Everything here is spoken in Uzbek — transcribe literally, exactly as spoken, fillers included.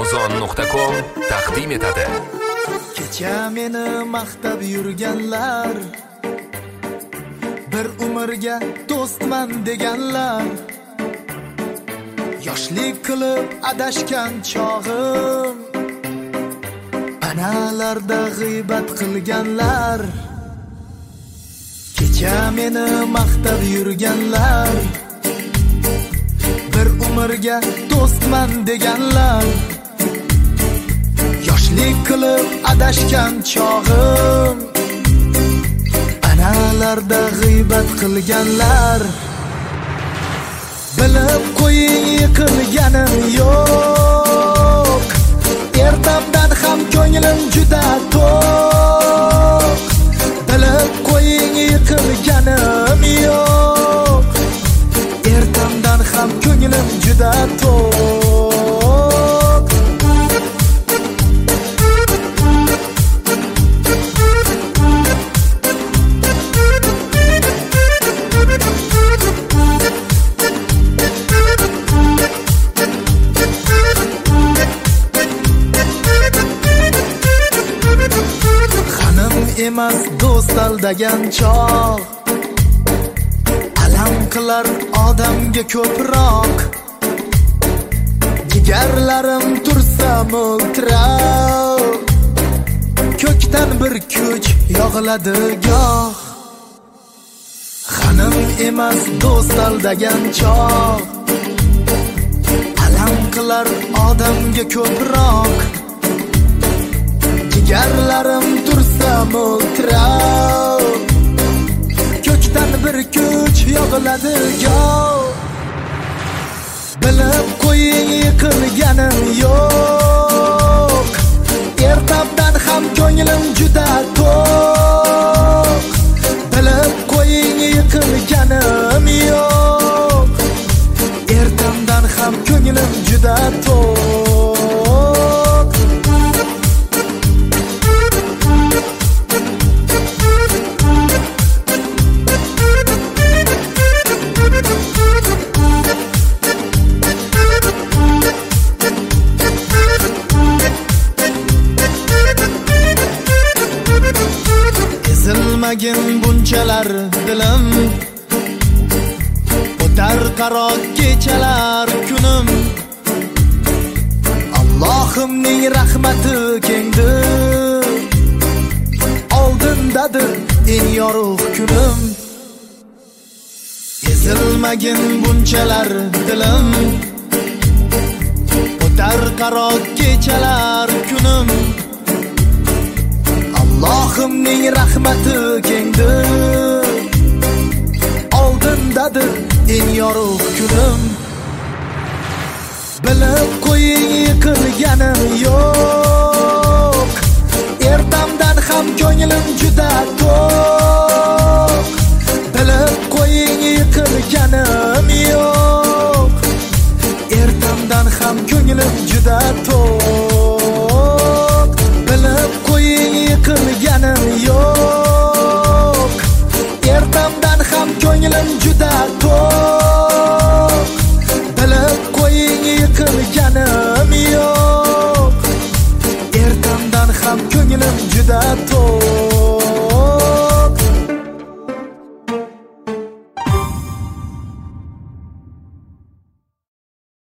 amazon nuqta com taqdim etadi. Kecha meni maqtab yurganlar, bir umrga do'stman deganlar, yoshlik qilib adashgan chog'im, analarida g'iybat qilganlar. Kecha meni maqtab yurganlar, bir umrga do'stman deganlar, yoshlik qilib adashgan chog'im, analarida g'iybat qilganlar. Bilib qo'ying yiqilganim yo'q, ertamdan ham ko'nglim juda to'q. Bilib qo'ying yiqilganim yo'q, ertamdan ham ko'nglim juda to'q. Emas do'st aldagan chog', alam qilar odamga ko'proq. Jigarlarim tursa mo'ltirab, ko'kdan bir kuch yog'iladi goh. Xanim emas do'st aldagan chog', alam qilar odamga ko'proq. Jigarlarim tursa mo'ltirab, ko'kdan bir kuch yog'iladi goh. Bilib qo'ying yiqilganim yo'q, ertamdan ham ko'nglim juda to'q. Bilib qo'ying yiqilganim yo'q, ertamdan ham ko'nglim juda to'q. Ezilmagin bunchalar dilim, o'tar qaro kechalar kunim. Allohimning rahmati kengdir, oldindadir eng yorug' kunim. Ezilmagin bunchalar dilim, o'tar qaro kechalar kunim. Allohimning rahmati kengdir, oldindadir eng yorug' kunim. Bilib qo'ying yiqilganim yo'q, ertamdan ham ko'nglim juda